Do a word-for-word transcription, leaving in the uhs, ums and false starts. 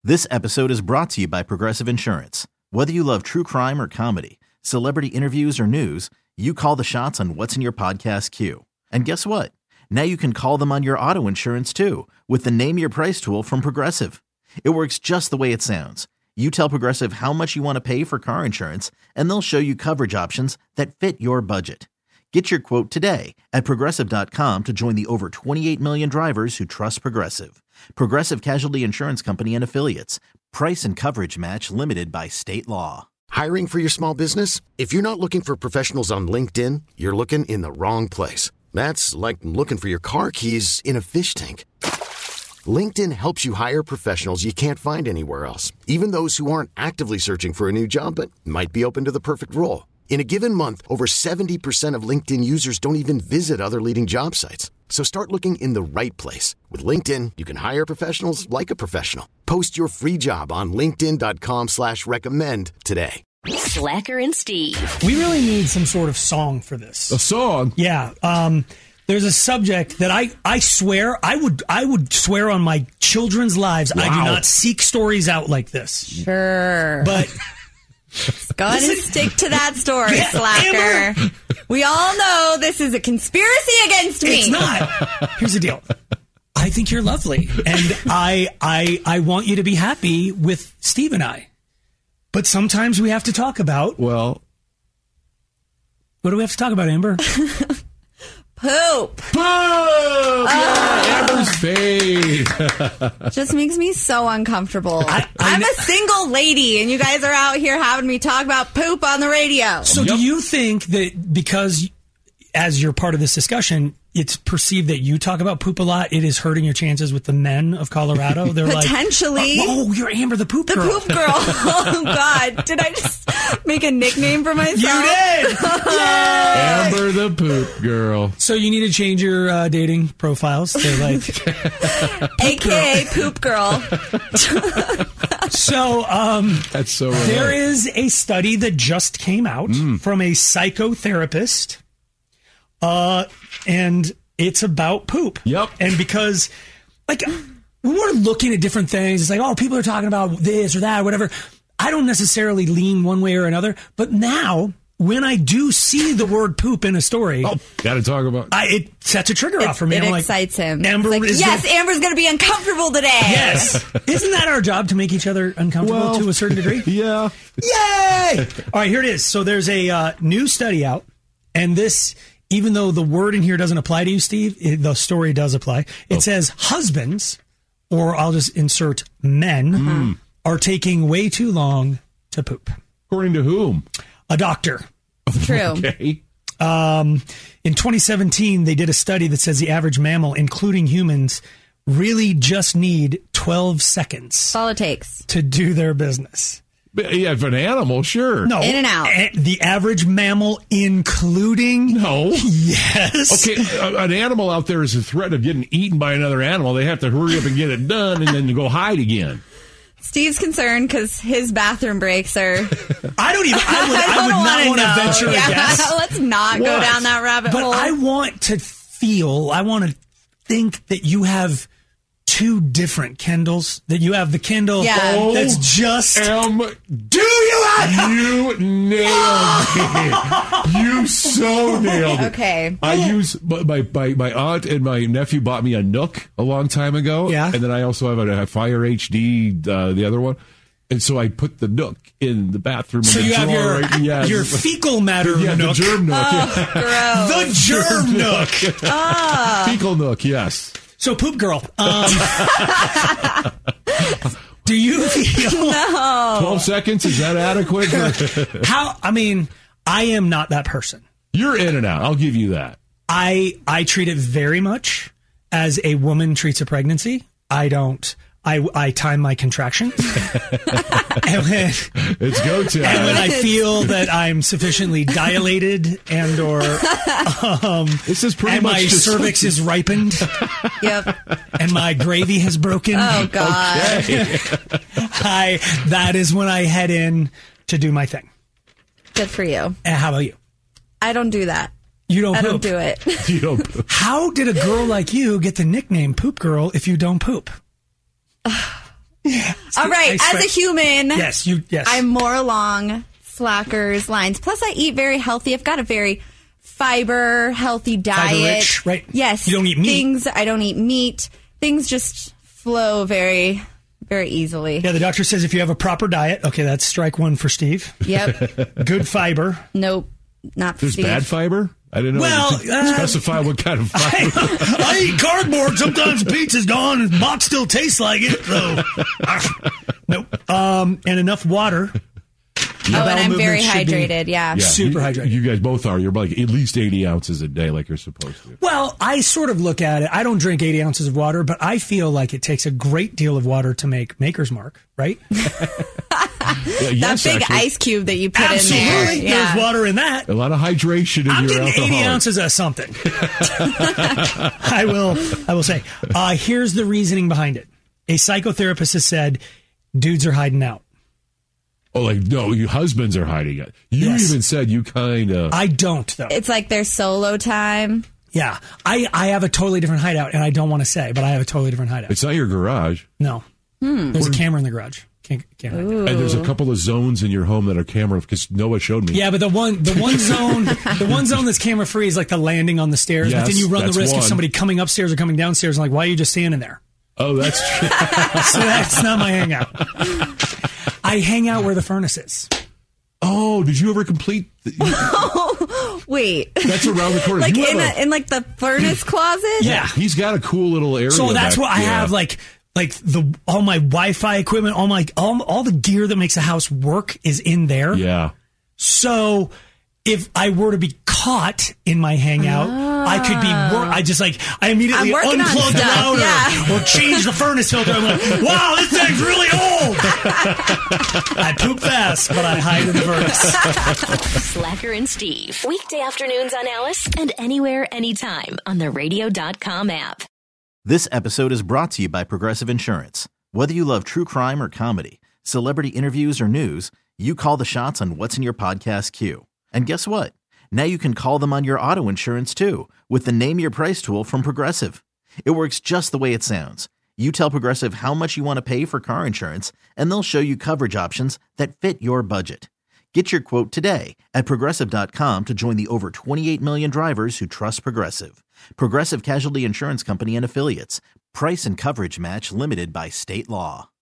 This episode is brought to you by Progressive Insurance. Whether you love true crime or comedy, celebrity interviews or news, you call the shots on what's in your podcast queue. And guess what? Now you can call them on your auto insurance too with the Name Your Price tool from Progressive. It works just the way it sounds. You tell Progressive how much you want to pay for car insurance, and they'll show you coverage options that fit your budget. Get your quote today at Progressive dot com to join the over twenty-eight million drivers who trust Progressive. Progressive Casualty Insurance Company and Affiliates. Price and coverage match limited by state law. Hiring for your small business? If you're not looking for professionals on LinkedIn, you're looking in the wrong place. That's like looking for your car keys in a fish tank. LinkedIn helps you hire professionals you can't find anywhere else, even those who aren't actively searching for a new job but might be open to the perfect role. In a given month, over seventy percent of LinkedIn users don't even visit other leading job sites. So start looking in the right place. With LinkedIn, you can hire professionals like a professional. Post your free job on linkedin dot com slash recommend today. Slacker and Steve. We really need some sort of song for this. A song? Yeah. Um, there's a subject that I, I swear, I would I would swear on my children's lives, wow. I do not seek stories out like this. Sure. But... Go ahead and stick to that story, yeah, Slacker. Amber. We all know this is a conspiracy against me. It's not. Here's the deal. I think you're lovely, and I, I, I want you to be happy with Steve and I. But sometimes we have to talk about. Well, what do we have to talk about, Amber? Poop. Poop! Yeah, Amber's face. Just makes me so uncomfortable. I, I I'm a single lady, and you guys are out here having me talk about poop on the radio. So yep. Do you think that because, as you're part of this discussion, it's perceived that you talk about poop a lot, it is hurting your chances with the men of Colorado? They're Potentially. Like, oh, you're Amber the poop the girl. The poop girl. Oh, God. Did I just make a nickname for myself? You did! Amber the poop girl. So you need to change your uh, dating profiles. They're like... A K A poop girl. So, um... That's so remote. There is a study that just came out mm. from a psychotherapist. Uh, and it's about poop. Yep. And because, like, when we're looking at different things, it's like, oh, people are talking about this or that or whatever. I don't necessarily lean one way or another. But now, when I do see the word poop in a story... Oh, gotta talk about... I, it sets a trigger it, off for me. It I'm excites like, him. Amber like, is yes, gonna, Amber's going to be uncomfortable today. Yes. Isn't that our job, to make each other uncomfortable well, to a certain degree? Yeah. Yay! All right, here it is. So there's a uh, new study out, and this... Even though the word in here doesn't apply to you, Steve, it, the story does apply. It oh. says husbands, or I'll just insert men, mm. are taking way too long to poop. According to whom? A doctor. True. Okay. Um, in twenty seventeen, they did a study that says the average mammal, including humans, really just need twelve seconds. That's all it takes. To do their business. Yeah, if an animal, sure. No. In and out. A- the average mammal, including... No. Yes. Okay, a, an animal out there is a threat of getting eaten by another animal. They have to hurry up and get it done and then go hide again. Steve's concerned because his bathroom breaks are... I don't even... I would, I I would not want to venture yeah, a guess. Let's not what? go down that rabbit but hole. But I want to feel, I want to think that you have... two different Kendalls, that you have the Kendall yeah. that's just am do you have you nailed it you so nailed it. Okay, I use my, my my aunt and my nephew bought me a Nook a long time ago, yeah, and then I also have a, a Fire H D, uh, the other one. And so I put the Nook in the bathroom. So in the you have your, right? yes. your fecal matter yeah, Nook. The germ Nook. Oh, yeah. gross. The germ Nook. Ah. Fecal Nook, yes. So, poop girl, um, do you feel... No. twelve seconds, is that adequate? How, I mean, I am not that person. You're in and out, I'll give you that. I I treat it very much as a woman treats a pregnancy. I don't... I, I time my contractions. and when, it's go time. And when I feel that I'm sufficiently dilated and or um, this is pretty and much my just cervix is ripened. Yep. And my gravy has broken. Oh God. Okay. I that is when I head in to do my thing. Good for you. And how about you? I don't do that. You don't I poop. don't do it. You don't poop. How did a girl like you get the nickname Poop Girl if you don't poop? All right, I as swear- a human, Yes, you. Yes, I'm more along Slacker's lines. Plus, I eat very healthy. I've got a very fiber, healthy diet. Fiber-rich, right? Yes. You don't eat meat. Things, I don't eat meat. Things just flow very, very easily. Yeah, the doctor says if you have a proper diet, okay, that's strike one for Steve. Yep. Good fiber. Nope. Not for There's Steve. bad fiber? I didn't know. Well, You uh, specify what kind of I, fiber. I eat cardboard. Sometimes the pizza's gone and the box still tastes like it. So, ah, nope. Um, and enough water. Oh, Bowel and I'm very movement should be- hydrated. Yeah. Yeah, Super you, hydrated. You guys both are. You're like at least eighty ounces a day, like you're supposed to. Well, I sort of look at it. I don't drink eighty ounces of water, but I feel like it takes a great deal of water to make Maker's Mark, right? Yeah, That yes, big actually. ice cube that you put Absolutely. in there. Yeah. There's water in that. A lot of hydration in I'm your getting alcohol. eighty ounces of something. I will. I will say. Uh, here's the reasoning behind it. A psychotherapist has said, dudes are hiding out. Oh, like no, you husbands are hiding it. You Yes. even said you kind of. I don't though. It's like their solo time. Yeah, I, I have a totally different hideout, and I don't want to say, but I have a totally different hideout. It's not your garage, No, there's a camera in the garage. Can't, can't hide that. and there's a couple of zones in your home that are camera because Noah showed me. Yeah, but the one the one zone the one zone that's camera free is like the landing on the stairs. Yes, but then you run the that's risk one. of somebody coming upstairs or coming downstairs and like, why are you just standing there? Oh, that's true. So that's not my hangout. I hang out where the furnace is. Oh, did you ever complete? The, Wait. that's around the corner. Like You in, have a, in like the furnace closet? Yeah. He's got a cool little area. So that's back- what I yeah. have, like like the all my Wi-Fi equipment, all my all, all the gear that makes a house work is in there. Yeah. So if I were to be caught in my hangout, I could be. Wor- I just like I immediately I'm working on unplug the stuff, router yeah. or change the furnace filter. I'm like, wow, this thing's really old. I poop fast, but I hide in the furnace. Slacker and Steve. Weekday afternoons on Alice and anywhere, anytime on the radio dot com app. This episode is brought to you by Progressive Insurance. Whether you love true crime or comedy, celebrity interviews or news, you call the shots on what's in your podcast queue. And guess what? Now you can call them on your auto insurance too with the Name Your Price tool from Progressive. It works just the way it sounds. You tell Progressive how much you want to pay for car insurance, and they'll show you coverage options that fit your budget. Get your quote today at Progressive dot com to join the over twenty-eight million drivers who trust Progressive. Progressive Casualty Insurance Company and Affiliates. Price and coverage match limited by state law.